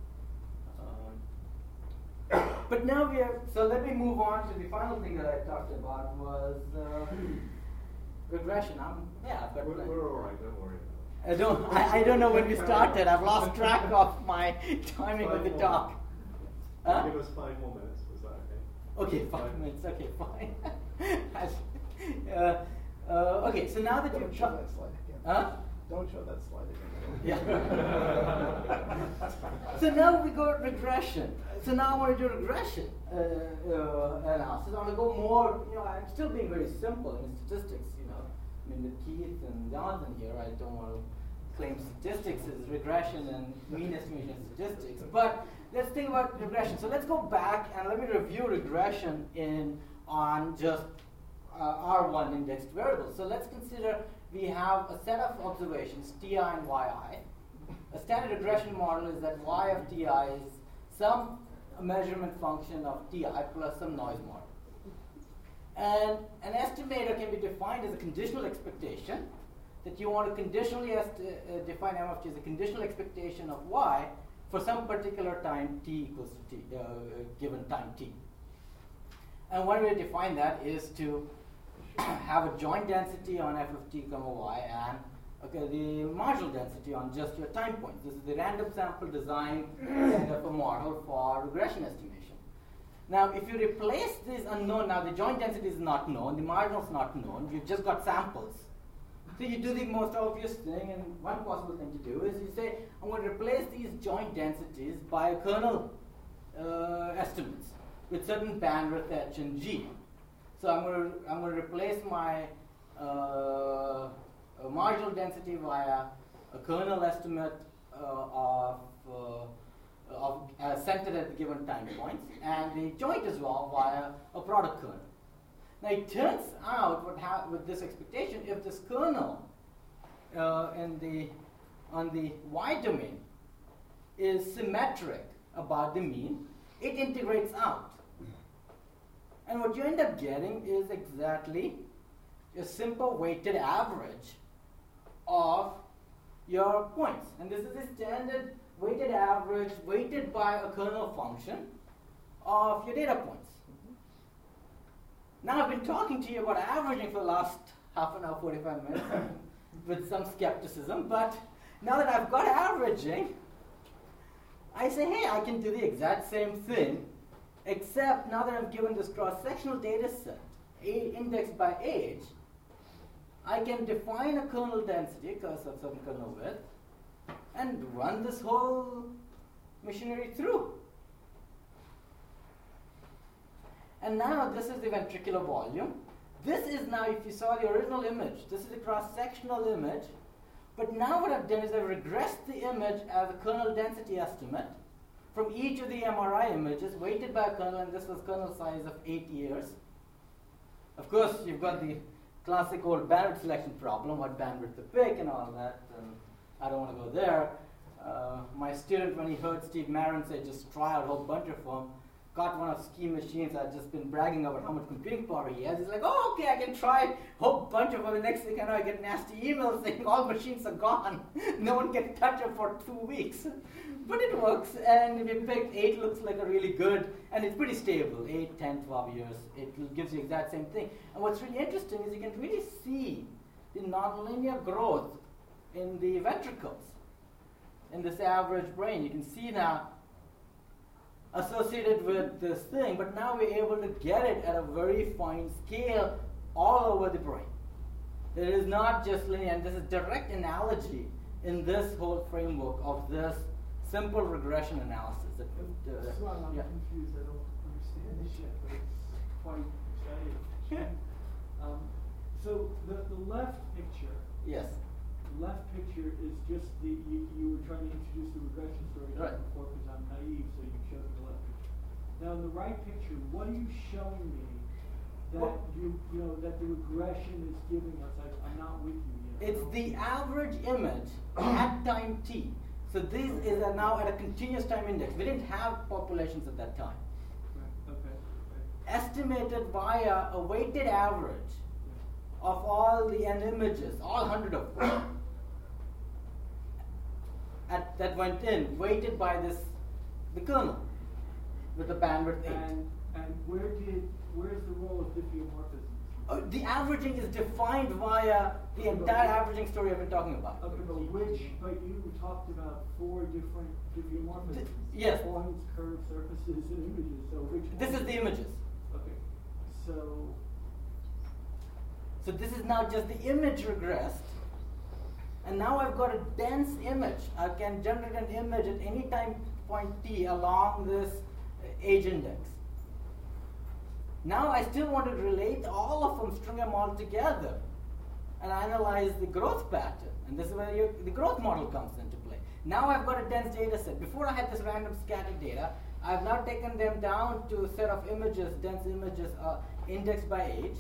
But now so let me move on to the final thing that I talked about was regression. We're all right, don't worry. I don't know when we started. I've lost track of my timing of the talk. Huh? Give us 5 more minutes. Was that okay? Okay, 5 minutes. Okay, fine. Okay, so now that Don't you've show that slide again. Huh? Don't show that slide again. Yeah. So now we go regression. So now I want to do regression analysis. I want to go more. I'm still being very simple in statistics. I mean, with Keith and Jonathan here, I don't want to claim statistics as regression and mean estimation statistics. But let's think about regression. So let's go back and let me review regression on just R1 indexed variables. So let's consider we have a set of observations, Ti and Yi. A standard regression model is that Y of Ti is some measurement function of Ti plus some noise model. And an estimator can be defined as a conditional expectation, that you want to conditionally define M of t as a conditional expectation of Y for some particular time t equals to t, given time t. And one way to define that is to have a joint density on f of t comma y and the marginal density on just your time points. This is the random sample design kind of a model for regression estimation. Now, if you replace this unknown, now the joint density is not known, the marginal is not known, you've just got samples. So you do the most obvious thing, and one possible thing to do is you say, I'm going to replace these joint densities by kernel estimates with certain bandwidth h and g. So I'm going to replace my marginal density via a kernel estimate centered at the given time points, and the joint as well via a product kernel. Now it turns out with this expectation, if this kernel on the y domain is symmetric about the mean, it integrates out. And what you end up getting is exactly a simple weighted average of your points. And this is a standard weighted average weighted by a kernel function of your data points. Now I've been talking to you about averaging for the last half an hour, 45 minutes with some skepticism, but now that I've got averaging, I say, hey, I can do the exact same thing, except now that I've given this cross-sectional data set indexed by age, I can define a kernel density because of certain kernel width and run this whole machinery through. And now this is the ventricular volume. This is now, if you saw the original image, this is a cross-sectional image. But now what I've done is I've regressed the image as a kernel density estimate from each of the MRI images weighted by a kernel, and this was kernel size of 8 years. Of course, you've got the classic old bandwidth selection problem, what bandwidth to pick and all that, and I don't want to go there. My student, when he heard Steve Marin say just try out a whole bunch of them, got one of Ski Machines that had just been bragging about how much computing power he has. He's like, oh, okay, I can try a whole bunch of them. The next thing I know, I get nasty emails saying all machines are gone. No one can touch them for 2 weeks. But it works, and if you picked 8, looks like a really good, and it's pretty stable, 8, 10, 12 years. It gives you the exact same thing. And what's really interesting is you can really see the nonlinear growth in the ventricles in this average brain. You can see now associated with this thing, but now we're able to get it at a very fine scale all over the brain. It is not just linear, and this is direct analogy in this whole framework of this simple regression analysis. That's why I'm confused. I don't understand this yet, but it's quite exciting. So the left picture. Yes. The left picture is just you were trying to introduce the regression story Right. before because I'm naive, so you showed the left picture. Now in the right picture, what are you showing me that you know that the regression is giving us? I'm not with you yet. It's the average image at time t. So this is now at a continuous time index. We didn't have populations at that time. Right. Okay. Estimated via a weighted average of all the n images, all 100 of them, that went in, weighted by the kernel with the bandwidth 8. And where's the role of diffeomorphism? The averaging is defined via the entire averaging story I've been talking about. Okay, but you talked about 4 different diffeomorphisms. Yes. Points, curves, surfaces, and images. So which This one? is the images. Okay. So this is now just the image regressed. And now I've got a dense image. I can generate an image at any time point t along this age index. Now I still want to relate all of them, string them all together, and analyze the growth pattern. And this is where the growth model comes into play. Now I've got a dense data set. Before I had this random scattered data, I've now taken them down to a set of images, dense images, indexed by age.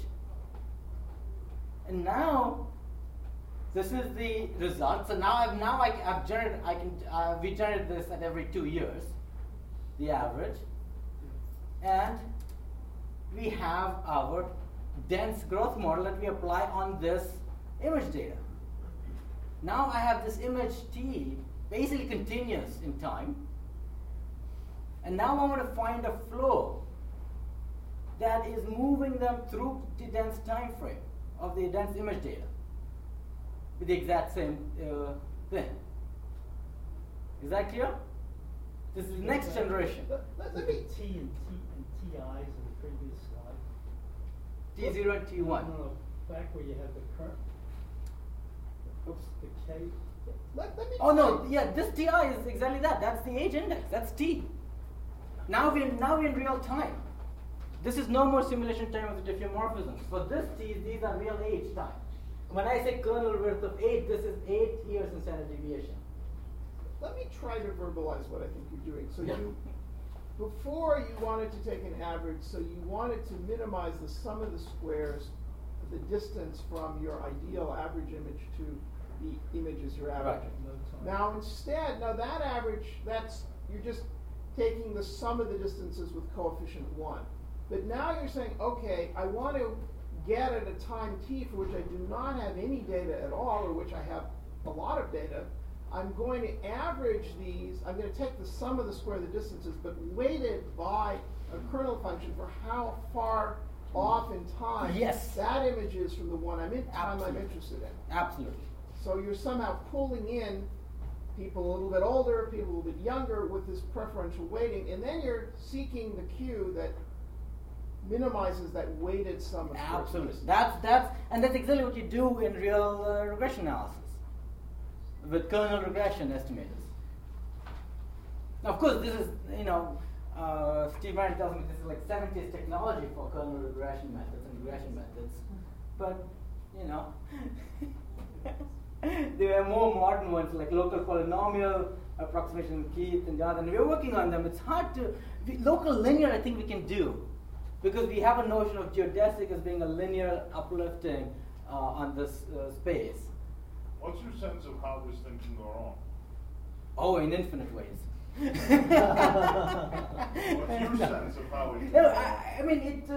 And now this is the result. So now I've generated. We generate this at every 2 years, the average, and we have our dense growth model that we apply on this image data. Now I have this image t basically continuous in time, and now I want to find a flow that is moving them through the dense time frame of the dense image data with the exact same thing. Is that clear? This is the next generation. Let me T and TIs in the previous slide. T0 and T1. No, back where you had the current. Oops, the K. Let me Oh no, yeah, this TI is exactly that. That's the age index. That's T. Now we're in real time. This is no more simulation time of the diffeomorphisms. For this T, these are real age time. When I say kernel width of 8, this is 8 years in standard deviation. Let me try to verbalize what I think you're doing. So Yeah. before you wanted to take an average, so you wanted to minimize the sum of the squares, the distance from your ideal average image to the images you're averaging. Now instead, that average, you're just taking the sum of the distances with coefficient 1. But now you're saying, okay, I want to get at a time t for which I do not have any data at all, or which I have a lot of data. I'm going to average these. I'm going to take the sum of the square of the distances, but weighted by a kernel function for how far off in time that image is from the one I'm interested in. Absolutely. So you're somehow pulling in people a little bit older, people a little bit younger with this preferential weighting, and then you're seeking the Q that minimizes that weighted sum of squares. Absolutely. That's exactly what you do in real regression analysis with kernel regression estimators. Now, of course, this is, Steve Ryan tells me this is like 70s technology for kernel regression methods and regression methods. But, there are more modern ones like local polynomial approximation with Keith and Jonathan. We're working on them. It's hard to, local linear I think we can do, because we have a notion of geodesic as being a linear uplifting on this space. What's your sense of how this thing can go wrong? Oh, in infinite ways. What's your sense of how it? No, I mean it.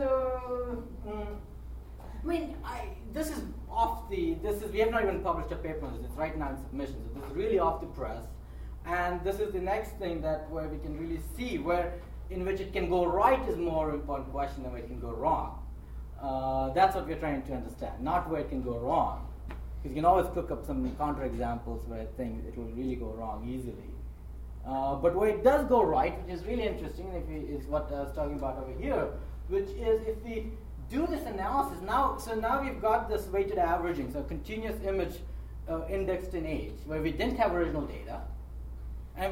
This is off the. We have not even published a paper on this. It's right now in submission, so this is really off the press. And this is the next thing where we can really see where in which it can go right is more important question than where it can go wrong. That's what we're trying to understand, not where it can go wrong. Because you can always cook up some counterexamples where I think it will really go wrong easily. But where it does go right, which is really interesting, is what I was talking about over here, which is if we do this analysis now. So now we've got this weighted averaging, so continuous image indexed in age, where we didn't have original data. And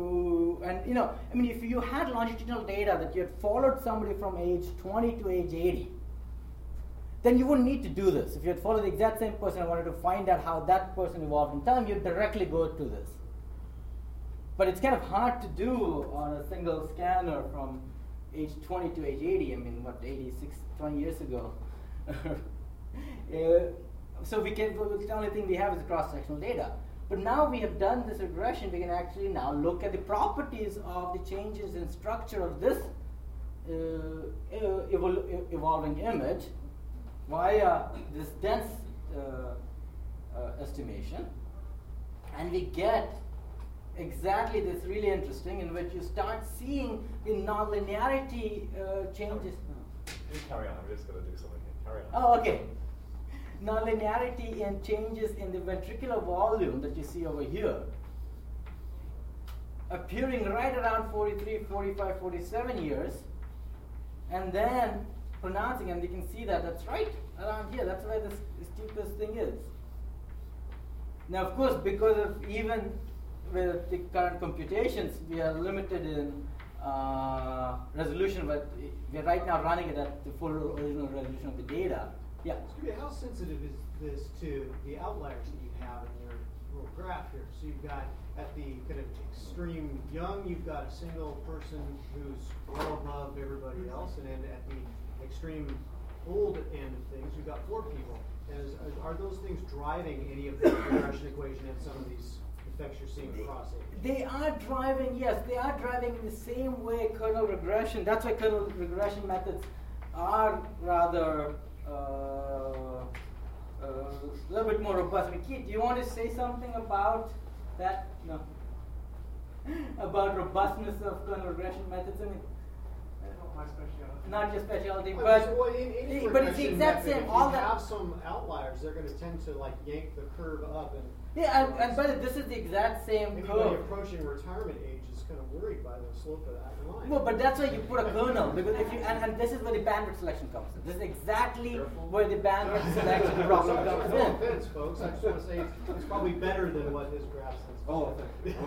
if you had longitudinal data that you had followed somebody from age 20 to age 80, then you wouldn't need to do this. If you had followed the exact same person and wanted to find out how that person evolved in time, you'd directly go to this. But it's kind of hard to do on a single scanner from age 20 to age 80. 20 years ago. So the only thing we have is cross-sectional data. But now we have done this regression, we can actually now look at the properties of the changes in structure of this evolving image via this dense estimation. And we get exactly this really interesting in which you start seeing the nonlinearity changes. You carry on, I'm just going to do something here. Carry on. Oh, okay. Nonlinearity and changes in the ventricular volume that you see over here appearing right around 43, 45, 47 years, and then pronouncing, and you can see that's right around here. That's where this steepest thing is. Now, of course, because of even with the current computations, we are limited in resolution, but we are right now running it at the full original resolution of the data. Yeah. How sensitive is this to the outliers that you have in your little graph here? So you've got at the kind of extreme young, you've got a single person who's well above everybody else, and then at the extreme old end of things, you've got 4 people. And are those things driving any of the regression equation and some of these effects you're seeing across age? They are driving, yes, they are driving in the same way kernel regression. That's why kernel regression methods are rather a little bit more robust. Keith, do you want to say something about that? No. About robustness of kernel regression methods? Not my specialty. Not your specialty, Well, but in any it's the exact method, same. if All you that. have some outliers, they're going to tend to yank the curve up, and but this is the exact same anybody curve. approaching retirement age is kind of worried by the slope of that line. No, but that's why you put a kernel, because if you and this is where the bandwidth selection comes in. This is exactly where the bandwidth selection problem comes No in. offense, folks. I just want to say it's probably better than what his graph says. Oh,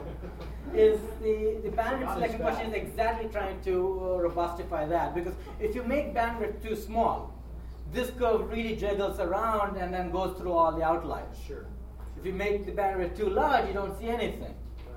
Is the bandwidth selection question is exactly trying to robustify that, because if you make bandwidth too small, this curve really jiggles around and then goes through all the outliers. Sure. If you make the bandwidth too large, you don't see anything.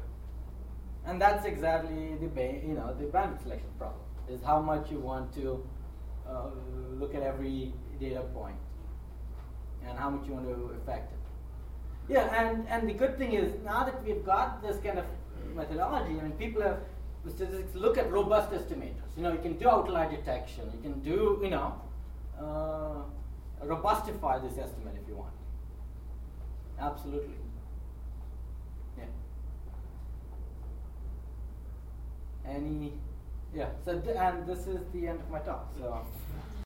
And that's exactly the bandwidth selection problem, is how much you want to look at every data point and how much you want to affect it. Yeah, and the good thing is, now that we've got this kind of methodology, people have, with statistics, look at robust estimators. You can do outlier detection, you can do, robustify this estimate if you want. Absolutely. Yeah. So, and this is the end of my talk. So.